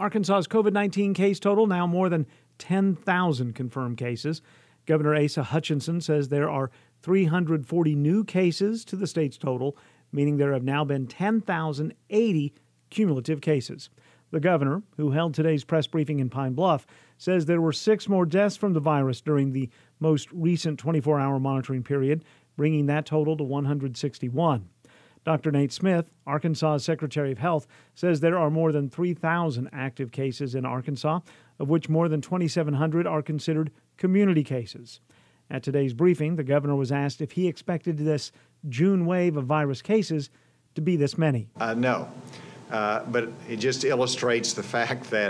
Arkansas's COVID-19 case total now more than 10,000 confirmed cases. Governor Asa Hutchinson says there are 340 new cases to the state's total, meaning there have now been 10,080 cumulative cases. The governor, who held today's press briefing in Pine Bluff, says there were 6 more deaths from the virus during the most recent 24-hour monitoring period, bringing that total to 161. Dr. Nate Smith, Arkansas's Secretary of Health, says there are more than 3,000 active cases in Arkansas, of which more than 2,700 are considered community cases. At today's briefing, the governor was asked if he expected this June wave of virus cases to be this many. No, but it just illustrates the fact that,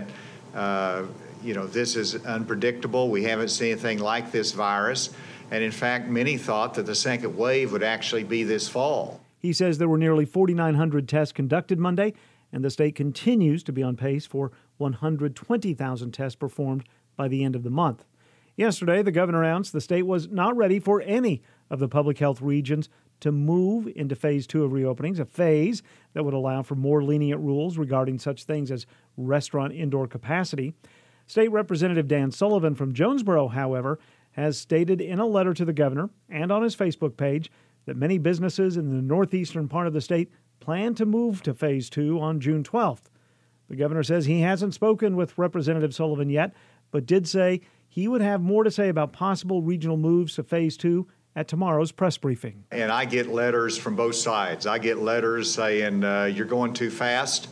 this is unpredictable. We haven't seen anything like this virus. And in fact, many thought that the second wave would actually be this fall. He says there were nearly 4,900 tests conducted Monday, and the state continues to be on pace for 120,000 tests performed by the end of the month. Yesterday, the governor announced the state was not ready for any of the public health regions to move into Phase 2 of reopenings, a phase that would allow for more lenient rules regarding such things as restaurant indoor capacity. State Representative Dan Sullivan from Jonesboro, however, has stated in a letter to the governor and on his Facebook page that many businesses in the northeastern part of the state plan to move to Phase 2 on June 12th. The governor says he hasn't spoken with Representative Sullivan yet, but did say he would have more to say about possible regional moves to Phase 2 at tomorrow's press briefing. And I get letters from both sides. I get letters saying you're going too fast,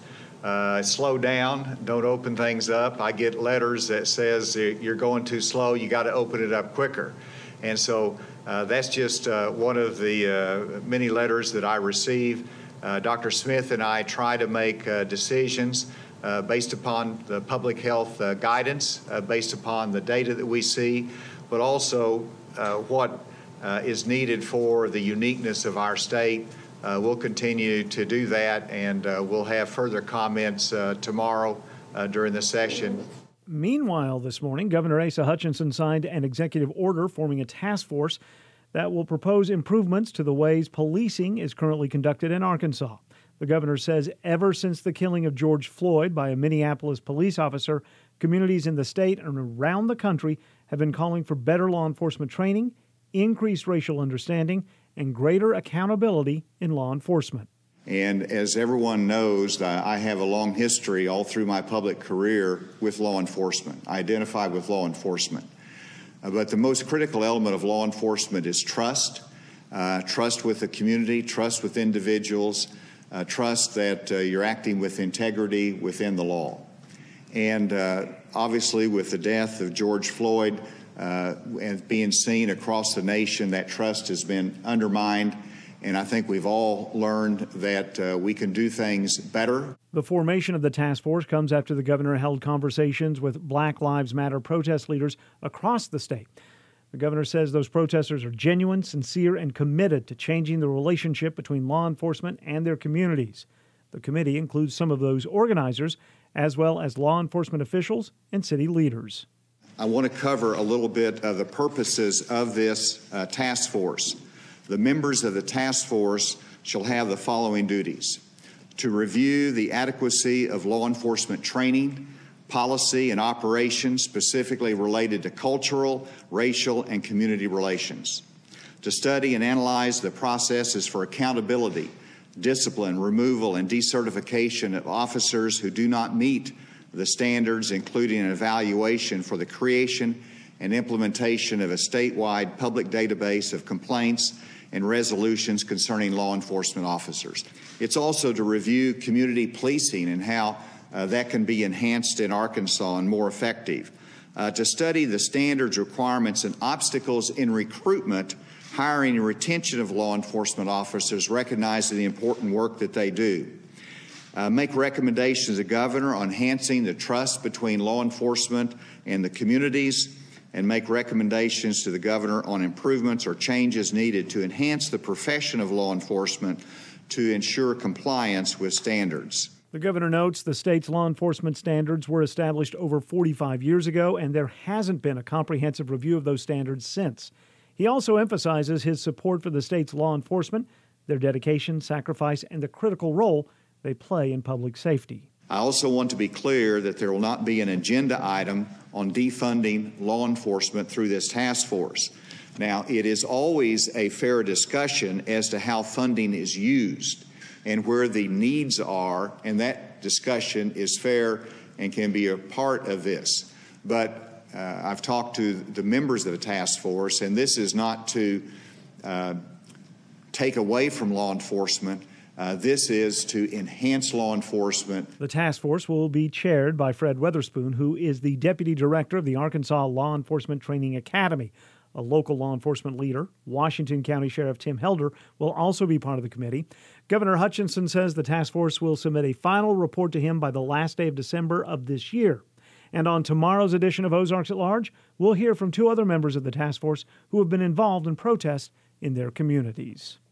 slow down, don't open things up. I get letters that says you're going too slow, you got to open it up quicker. And so that's just one of the many letters that I receive. Dr. Smith and I try to make decisions based upon the public health guidance, based upon the data that we see, but also what is needed for the uniqueness of our state. We'll continue to do that, and we'll have further comments tomorrow during the session. Meanwhile, this morning, Governor Asa Hutchinson signed an executive order forming a task force that will propose improvements to the ways policing is currently conducted in Arkansas. The governor says ever since the killing of George Floyd by a Minneapolis police officer, communities in the state and around the country have been calling for better law enforcement training, increased racial understanding, and greater accountability in law enforcement. And as everyone knows, I have a long history all through my public career with law enforcement. I identify with law enforcement. But the most critical element of law enforcement is trust. Trust with the community, trust with individuals, trust that you're acting with integrity within the law. And obviously with the death of George Floyd and being seen across the nation, that trust has been undermined. And I think we've all learned that we can do things better. The formation of the task force comes after the governor held conversations with Black Lives Matter protest leaders across the state. The governor says those protesters are genuine, sincere, and committed to changing the relationship between law enforcement and their communities. The committee includes some of those organizers, as well as law enforcement officials and city leaders. I want to cover a little bit of the purposes of this task force. The members of the task force shall have the following duties: to review the adequacy of law enforcement training, policy, and operations specifically related to cultural, racial, and community relations; to study and analyze the processes for accountability, discipline, removal, and decertification of officers who do not meet the standards, including an evaluation for the creation and implementation of a statewide public database of complaints and resolutions concerning law enforcement officers. It's also to review community policing and how that can be enhanced in Arkansas and more effective. To study the standards, requirements, and obstacles in recruitment, hiring, and retention of law enforcement officers, recognizing the important work that they do. Make recommendations to the governor on enhancing the trust between law enforcement and the communities, and make recommendations to the governor on improvements or changes needed to enhance the profession of law enforcement to ensure compliance with standards. The governor notes the state's law enforcement standards were established over 45 years ago, and there hasn't been a comprehensive review of those standards since. He also emphasizes his support for the state's law enforcement, their dedication, sacrifice, and the critical role they play in public safety. I also want to be clear that there will not be an agenda item on defunding law enforcement through this task force. Now, it is always a fair discussion as to how funding is used and where the needs are, and that discussion is fair and can be a part of this. But I've talked to the members of the task force, and this is not to take away from law enforcement. This is to enhance law enforcement. The task force will be chaired by Fred Weatherspoon, who is the deputy director of the Arkansas Law Enforcement Training Academy. A local law enforcement leader, Washington County Sheriff Tim Helder, will also be part of the committee. Governor Hutchinson says the task force will submit a final report to him by the last day of December of this year. And on tomorrow's edition of Ozarks at Large, we'll hear from two other members of the task force who have been involved in protests in their communities.